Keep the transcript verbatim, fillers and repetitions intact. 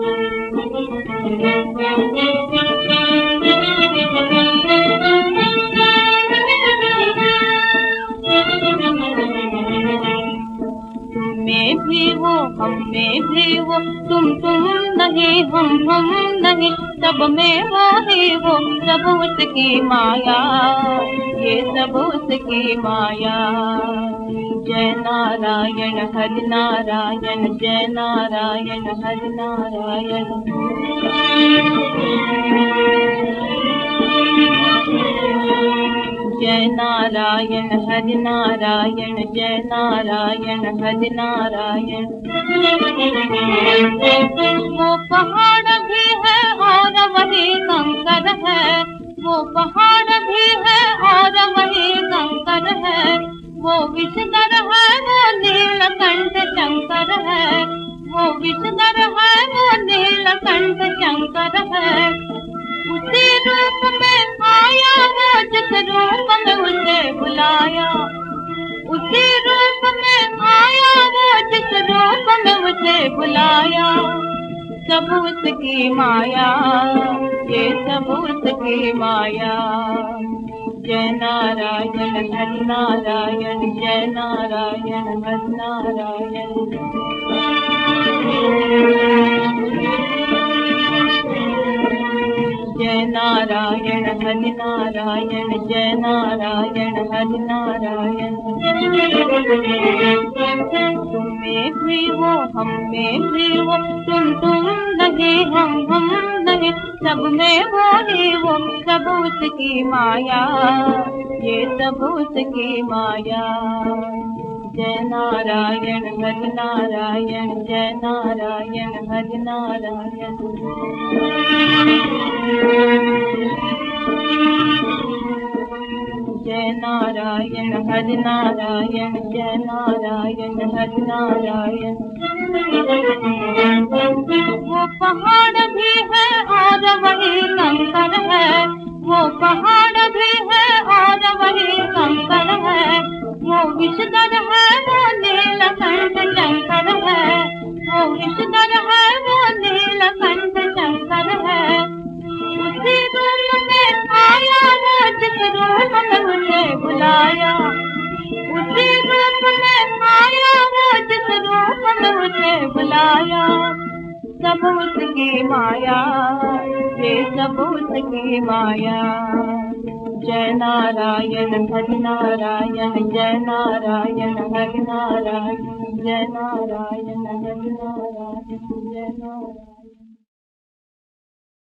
में भी वो हम में भी वो, तुम तुम नहीं हम हम नहीं, सब में वो ही वो, सब उसकी माया, ये सब उसकी माया। जय नारायण हरि नारायण, जय नारायण हरि नारायण। जय नारायण हरि नारायण, जय नारायण हरि नारायण। वो पहाड़ भी है और वही कंकर है, वो पहाड़ भी है और वही कंकर है। वो विषधर है वो नीलकंठ शंकर है, वो विषधर है वो नीलकंठ शंकर है। उसी रूप में आया वो जिस रूप में उसे बुलाया, उसी रूप में आया वो जिस रूप में उसे बुलाया। सब उसकी माया, ये सब उसकी माया। जय नारायण हरि नारायण, जय नारायण हरि नारायण। जय नारायण हरि नारायण, जय नारायण हरि नारायण। तुम में भी वो हम में भी वो, तुम तुम नहीं हम हम नहीं, सब में वो ही वो, सब उसकी माया, ये सब उसकी माया। जय नारायण हरि नारायण, जय नारायण हरि नारायण। जय नारायण हरि नारायण, जय नारायण हरि नारायण। वो पहाड़ भी है और वही कंकर है, वो पहाड़ भी है और वही कंकर है। वो विषधर है वो नीलकंठ शंकर है, वो विषधर है वो नीलकंठ शंकर है। उसी रूप में आया वो जिस रूप में उसे बुलाया, उसी रूप में आया वो जिस रूप में उसे बुलाया। सब उसकी माया, ये सब उसकी माया। जय नारायण हरि नारायण, जय नारायण हरि नारायण, जय नारायण हरि नारायण, जय नारायण।